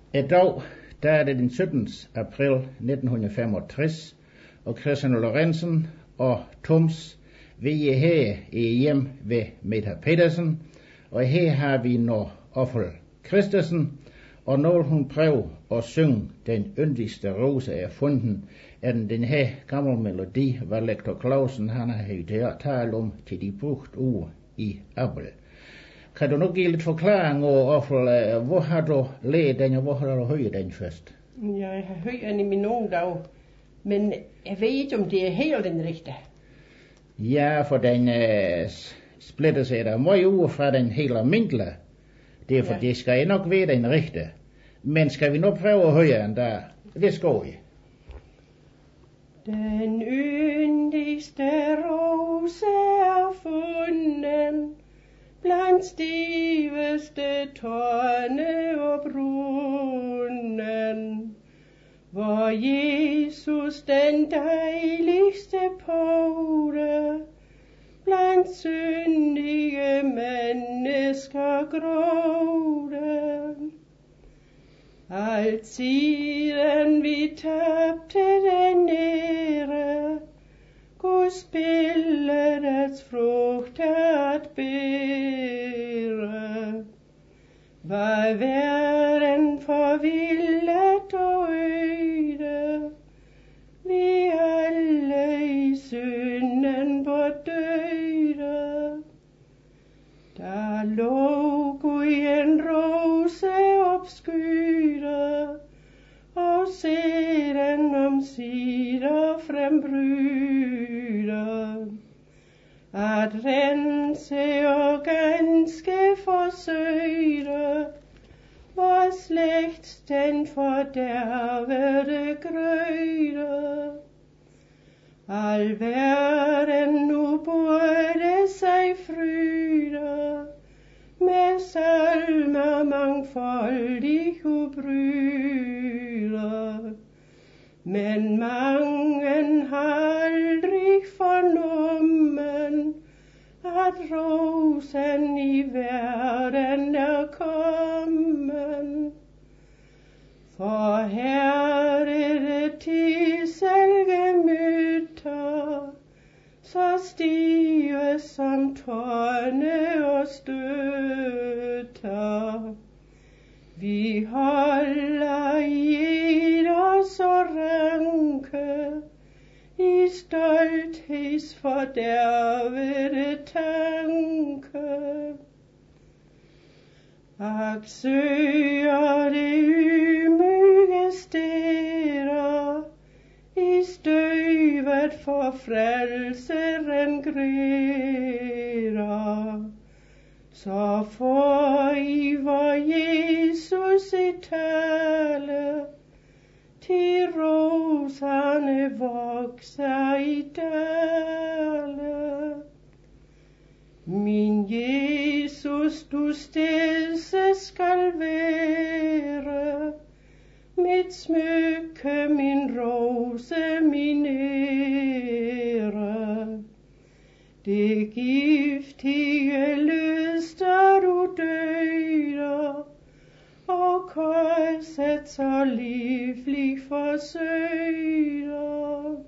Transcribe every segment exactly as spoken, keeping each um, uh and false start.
I dag der er det den syttende april nitten femogtres, og Christian Lorentzen og Toms, vi er her i hjem ved Meta Petersen, og her har vi nu Offel Christensen, og når hun prøver at synge Den yndigste rose er fundet, er den, den her gamle melodi, hvad lektor Clausen han har hørt tale om til de brugt ord i Abel. Kan du nu give lidt forklaring over, Offel, hvor har du lært den, og hvor har du hørt den først? Jeg har hørt den i mine unge dage, men jeg ved ikke, om det er helt den rigtige. Ja, for den uh, splitter sig der meget ud fra den helt almindelige. Derfor ja. Det skal nok være den rigtige. Men skal vi nu prøve at høre den der? Det går I. Den yndigste rose er fundet blandt stiveste tårne og brunnen, hvor Jesus den dejligste pote blandt syndige mennesker gråde. Alt siden vi tabte den ære, Guds billedets frugt at bære, var verden forvildet og øde, vi alle i synden bordøde. Der lå Gud en rose opskyde, og seden omsider frembryde, at rense og ganske forsøgte vor slægts den fordervede grøde. Al verden nu burde sig fryde, med salmer mangfoldig ubryde. Men mangen har aldrig fornommen, at rosen i verden er kommen. For her er det til selvgemytter, så stive som tårne og støtter. Vi holder i os og ranke, i stoltheds fordervede tanke. Ak søger det ymyge steder, i støvet for frelseren græder. Så får I vor Jesus i tale, til roserne vokser i dale. Min Jesus, du stedse skal være, mit smykke, min rose, min ære. Det giftige lyster du døder, og korset så livlig forsøger.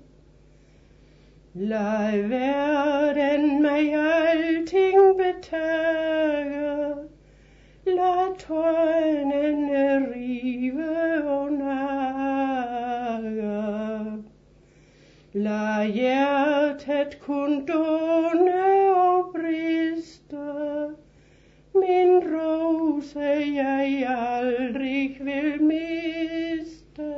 Lad verden mig alting betage, lad tårnene rive og nage. Lad hjertet kun dåne og briste, min rose jeg aldrig vil miste.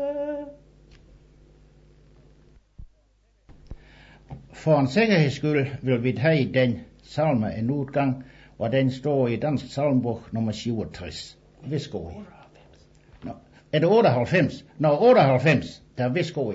For en sikkerheds skyld vil vi tage den salme en udgang, og den står i Dansk Salmbog nummer syvogtres. Værsgo. Nå, er det otteoghalvfems? Nå, otteoghalvfems. Der værsgo.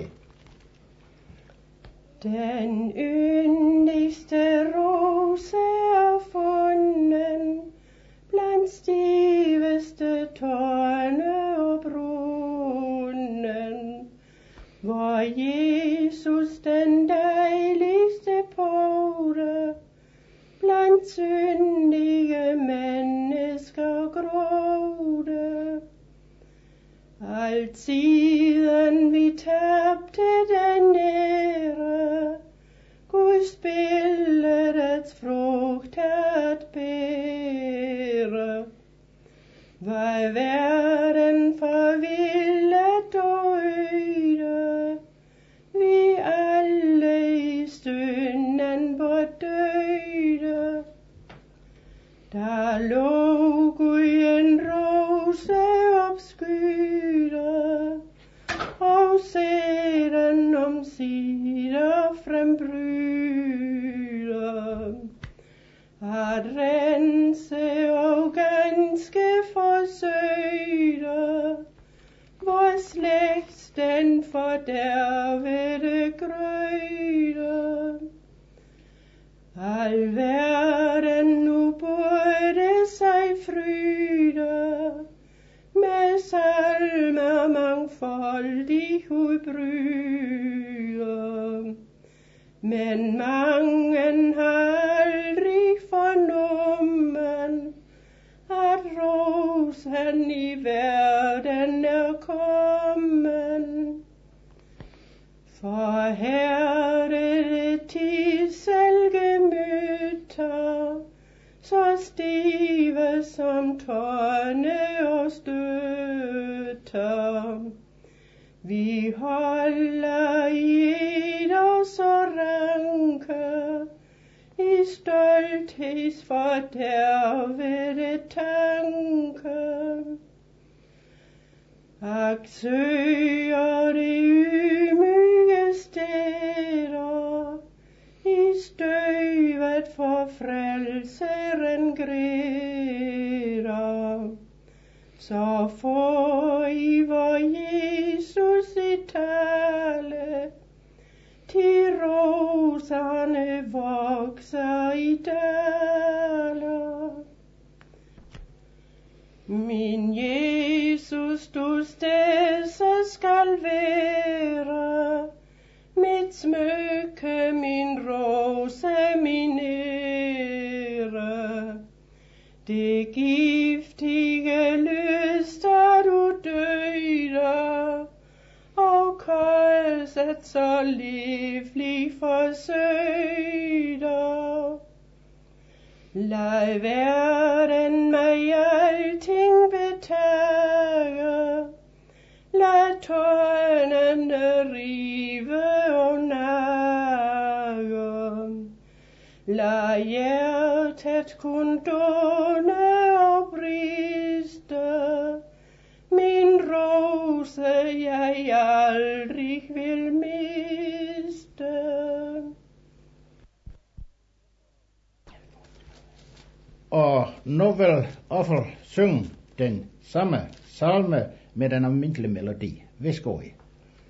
Den yndigste rose er fundet blandt stiveste tårne og brunnen, hvor Jesus den dejligste pote blandt syndige mennesker gråde. Altsiden vi tabte den ære, Guds billedets frugt at bære. Var verden forvildet og øde, vi alle i synden bedøde. Der lå Gud en rose opskyde, og seden omsider frembryde. At rense og ganske forsøgte, vor slægts den fordervede grøde. Al verden nu burde sig fryde, med salmer mangfoldig udbryde. Men mangen har aldrig fornommen, at rosen i verden er kommen. For her det tidsel gemytter, så stive som tårne og støtter. Vi holder i os og ranke, i stoltheds fordervede tanke. Ak søger det ydmyge steder, i støvet for frelseren græder. Så får I vor Jesus i tale, til roserne vokser i daler. Min Jesus, du stedse skal være, mit smykke, min rose, min ære. Det giftige lyster du døde, og korset så livlig forsøgte. Lad verden mig alting betage, lad tårnene rive og nage. Lad hjertet kun dåne og briste, min rose jeg aldrig vil miste. Og nu vil Offel synge den samme salme med den almindelige melodi. Værsgo I.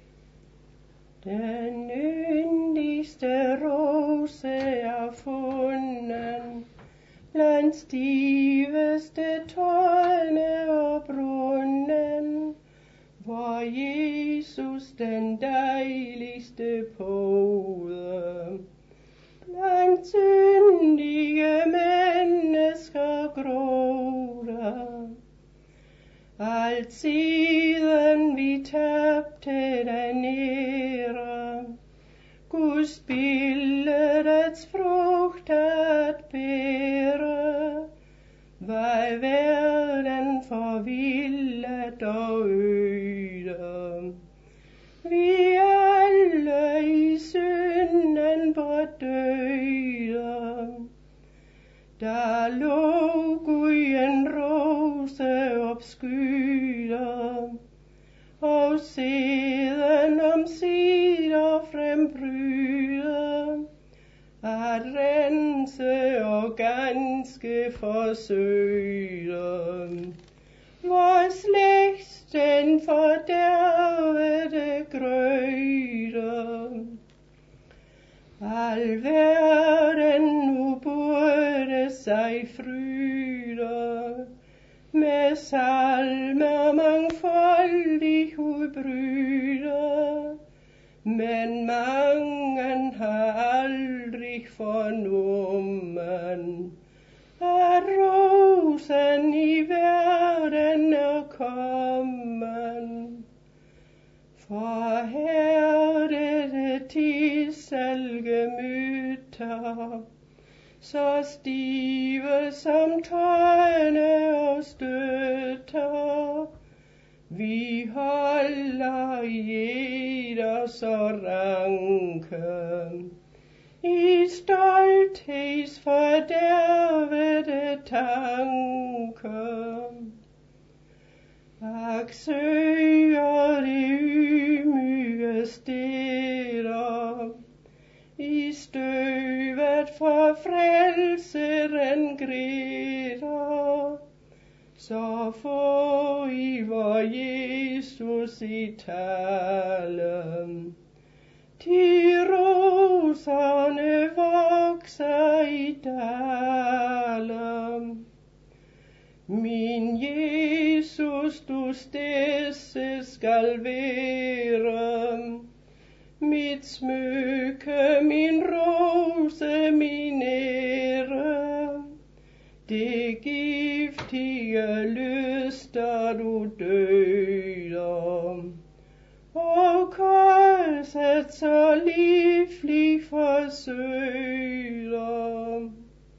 Den yndigste rose er funden blandt stiveste tårne og brunnen, hvor Jesus den dejligste pode blandt syndige mennesker gråder. Altsiden vi tabte den ære, Guds billedets frugt at bære, var verden forvildet og øde. Vi alle i synden bedøde. Der lå Gud en rose opskyde, og seden omsider frembryde, at rense og ganske forsøgte. Vor slægts den fordervede grøde. Al verden nu burde sig fryde, med salmer mangfoldig udbryde. Men mangen har aldrig fornommen, at rosen i verden er kommen. så stive som tøjne og støtter. Vi holder i eder så ranke, i stoltheds fordærvede tanke. Ak søger det ydmyge steder, i støvet for frelseren græder, så få i vor Jesus i tale. De roserne vokser i dalen. Min Jesus, du stedse skal være, mit smykke, min rose, min ære. Det giftige lyster du døder, og korset så livlig forsøger.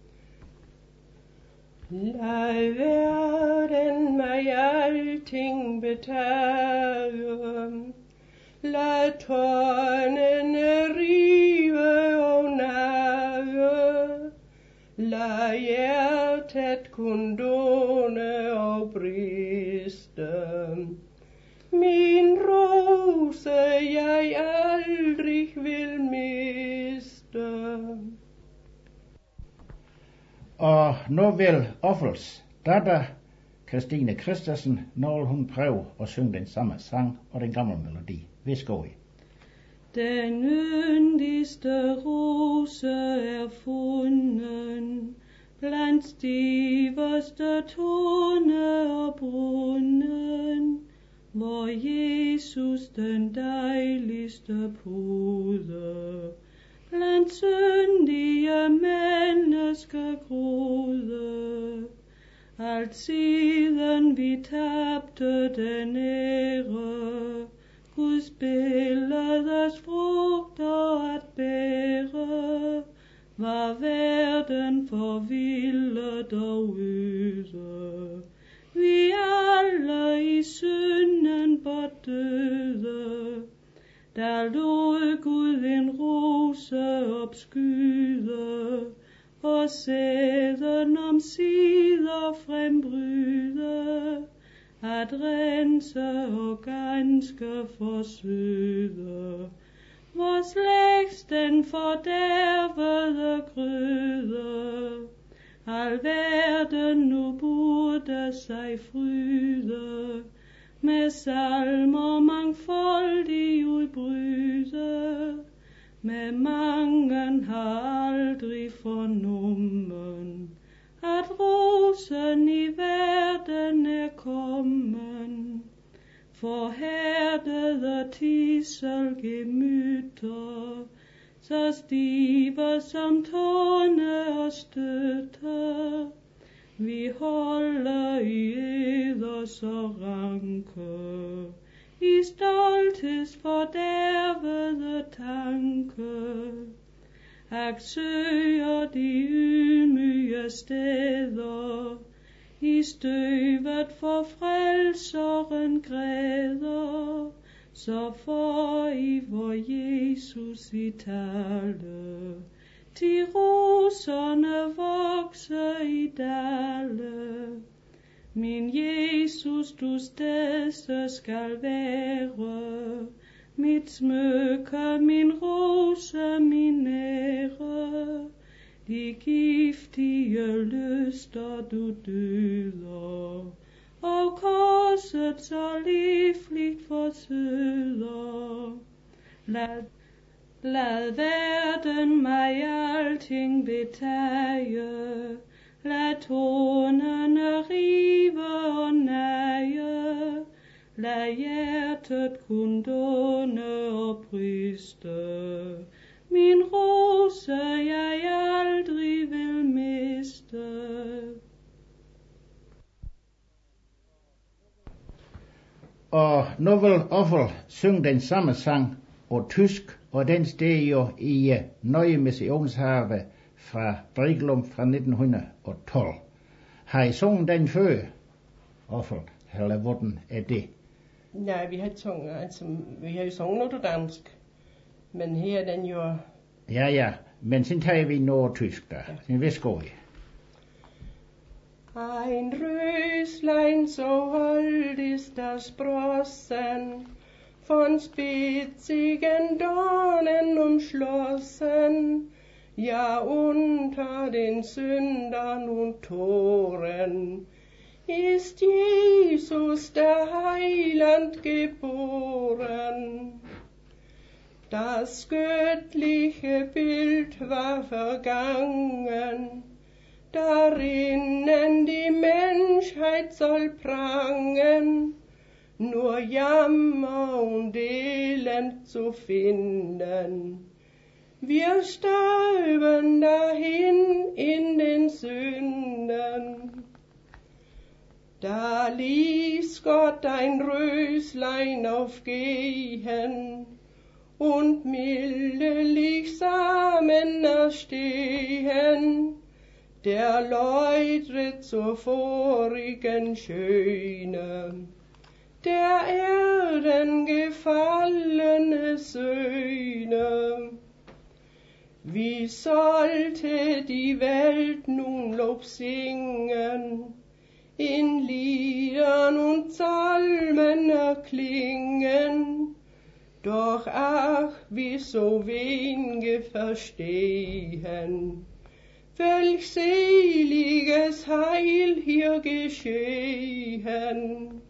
Lad verden mig alting betage, lad tårnene rive og nage, lad hjertet kun dåne og briste. Min rose jeg aldrig vil miste. Og nu vil Offels datter, Christine Christensen, når hun prøver at synge den samme sang og den gamle melodi. Værsgo i. Den yndigste rose er funden blandt stiveste torne og brunnen, hvor Jesus den dejligste pude blandt syndige mennesker groede. Alt siden vi tabte den ære, Guds billedes frugter at bære, var verden forvildet og øde. Vi alle i synden bort døde, der lod Gud en rose opskyde, og sæden om sider frembryde, at rense og ganske forsøde vor slægts den fordærvede gryde. Al verden nu burde sig fryde, med salmer mangfoldig udbryde, med mangen har aldrig fornommen, at rosen i verden er kommen. Forhærdede tisselgemytter, så stive som tårne og støtter, vi holder i eder så ranke, i stoltheds fordærvede tanke. Ak søger de ydmyge steder, i støvet for frelseren græder, så får I vor Jesus i tale. De roserne vokser i dale. Min Jesus, du stedse skal være, mit smykke, min rose, min ære. De giftige lyster du døder, og korset så livligt forsøder. Lad, lad verden mig alting betage, lad tonerne rive og nage, lad hjertet kun dåne og briste. Min rose jeg aldrig vil miste. Og nu vil Offel synge den samme sang på tysk, og den steg jo i Nøje Missionshave fra Briglum fra nitten tolv. Har I sunget den før, Offel, eller hvordan er det? Nej, vi har ikke sunget, altså, vi har jo sunget noget dansk, men her er den jo... Ja, ja, men så tager vi noget tysk der. Ja. Værsgo. Ein Röslein so hold ist das Sprossen, von spitzigen Dornen umschlossen, ja unter den Sündern und Toren ist Jesus der Heiland geboren. Das göttliche Bild war vergangen, darinnen die Menschheit soll prangen, nur Jammer und Elend zu finden. Wir starben dahin in den Sünden. Da ließ Gott ein Röslein aufgehen und mildelich Samen erstehen, der läutret zur vorigen Schöne, der Erden gefallene Söhne. Wie sollte die Welt nun Lob singen, in Liedern und Psalmen erklingen, doch ach, wie so wenige verstehen, welch seliges Heil hier geschehen.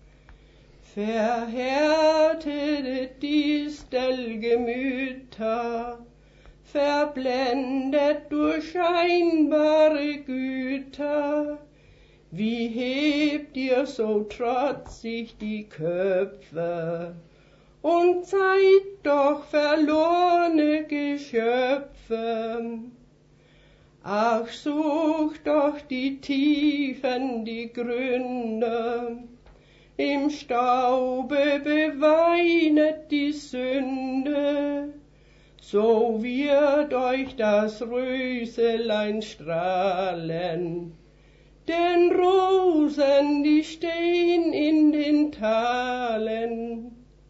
Verhärtete Distelgemüter, verblendet durch scheinbare Güter, wie hebt ihr so trotzig die Köpfe und seid doch verlorene Geschöpfe. Ach, sucht doch die Tiefen, die Gründe, im Staube beweinet die Sünde, so wird euch das Röselein strahlen, denn Rosen, die stehen in den Talen.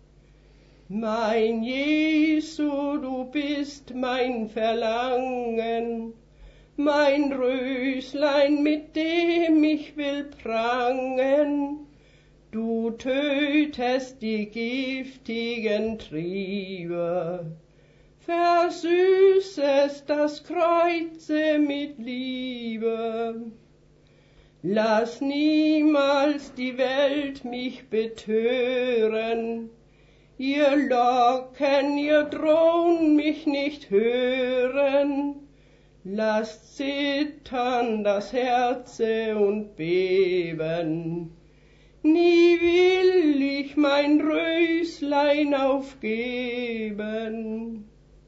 Mein Jesu, du bist mein Verlangen, mein Röslein, mit dem ich will prangen. Du tötest die giftigen Triebe, versüßest das Kreuze mit Liebe. Lass niemals die Welt mich betören, ihr Locken, ihr Drohen mich nicht hören. Lasst zittern das Herze und beben, nie will ich mein Röslein aufgeben.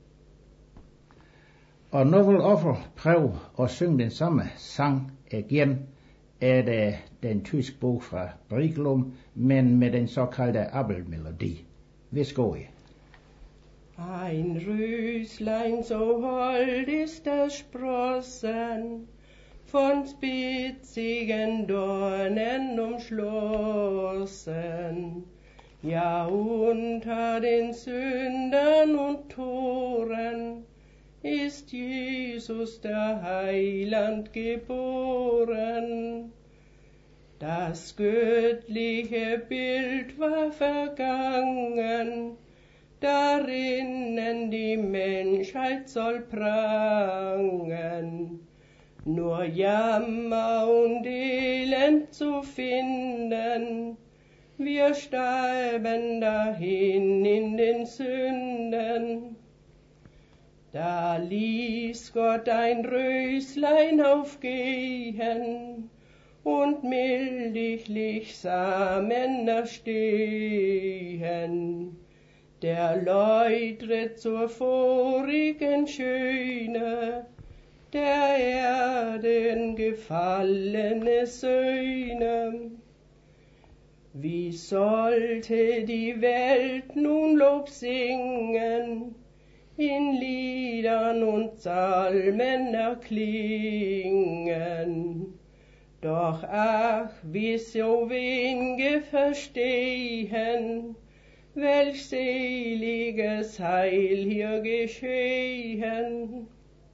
Og nu vil Offel prøve at synge den samme sang igen. Er det den tysk bog fra Briglum, men med den såkaldte Abelmelodi. Værsgo. Ein Röslein so hold ist das Sprossen, von spitzigen Dornen umschlossen, ja unter den Sündern und Toren ist Jesus der Heiland geboren. Das göttliche Bild war vergangen, darinnen die Menschheit soll prangen, nur Jammer und Elend zu finden. Wir starben dahin in den Sünden. Da ließ Gott ein Röslein aufgehen und mildiglich Samen erstehen, der läutret zur vorigen Schöne, der Erden gefallene Söhne. Wie sollte die Welt nun Lob singen, in Liedern und Psalmen erklingen. Doch ach, wie so wenige verstehen, welch seliges Heil hier geschehen.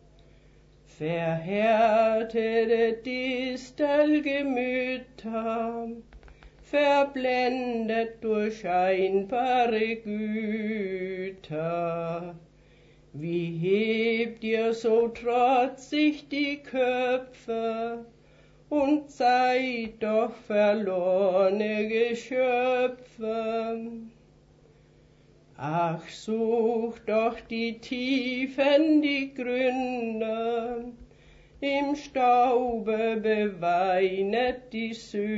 Verhärtete Distelgemüter, verblendet durch scheinbare Güter. Wie hebt ihr so trotzig die Köpfe und seid doch verlorene Geschöpfe? Ach, sucht doch die Tiefen, die Gründe, im Staube beweinet die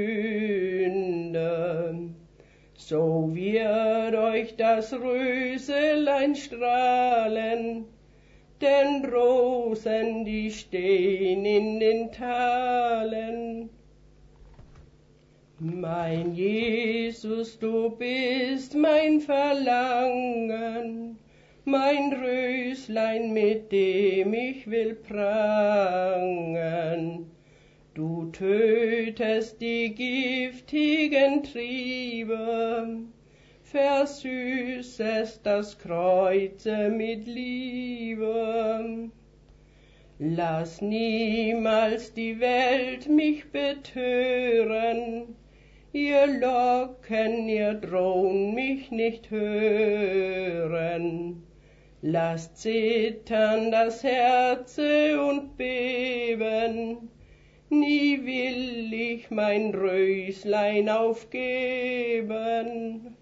Sünde. So wird euch das Röselein strahlen, denn Rosen, die stehen in den Talen. Mein Jesus, du bist mein Verlangen, mein Röslein, mit dem ich will prangen. Du tötest die giftigen Triebe, versüßest das Kreuze mit Liebe. Lass niemals die Welt mich betören, ihr Locken, ihr Drohn mich nicht hören. Lasst zittern das Herze und beben, nie will ich mein Röslein aufgeben.